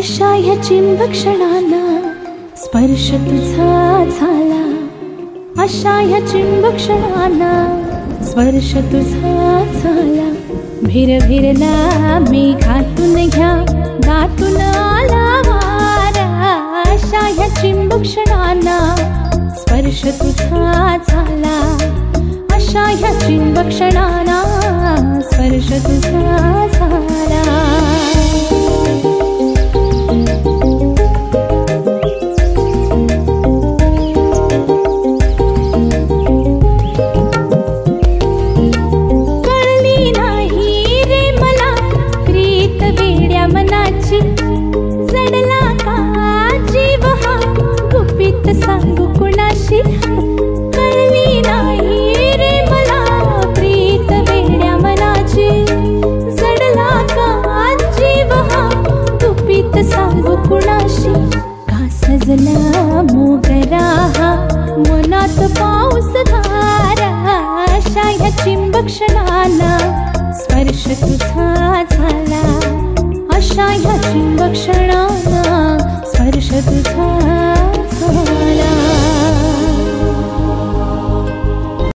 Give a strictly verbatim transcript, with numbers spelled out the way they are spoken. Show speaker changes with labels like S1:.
S1: अशा ह्या चिंबक्षणांना स्पर्श तुझा झाला, अशा ह्या चिंबक्षणांना स्पर्श तुझा झाला. भिर भिरला मेघातून घ्या गातून आला वारा, अशा ह्या चिंबक्षणांना स्पर्श तुझा झाला, अशा ह्या चिंबक्षणांना स्पर्श तुझा झाला. जडला का जीव हा गुपित सांगू कुणाशी, कळली नाही रे मला प्रीत वेड्या मनाची. जडला का जीव हा गुपित सांगू कुणाशी, का सजला मोगरा हा मनात पाऊस धारा, अशा ह्या चिंबक्षणाला स्पर्श तुझा